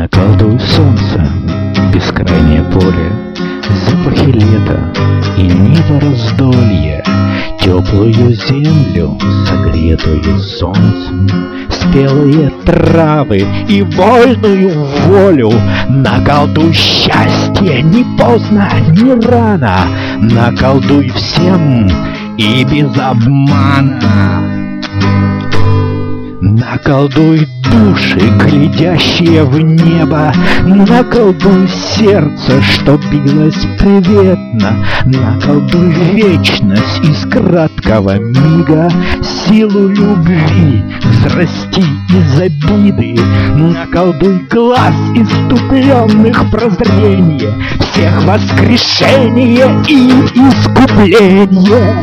Наколдуй солнце, бескрайнее поле, запахи лета и небо раздолье, теплую землю, согретую солнцем, спелые травы и вольную волю. Наколдуй счастье, не поздно, не рано, наколдуй всем и без обмана. Наколдуй души, глядящие в небо, наколдуй сердце, что билось приветно, наколдуй вечность из краткого мига, силу любви взрасти из обиды, наколдуй глаз иступленных прозрение, всех воскрешение и искупление.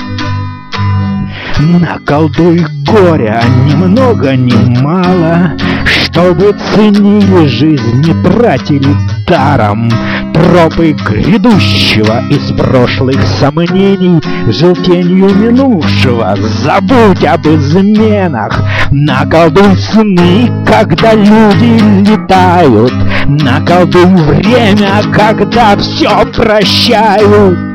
Наколдуй горя ни много ни мало, чтобы ценили жизнь, не тратили даром. Тропы грядущего из прошлых сомнений, желтенью минувшего забудь об изменах. Наколдуй сны, когда люди летают, наколдуй время, когда все прощают.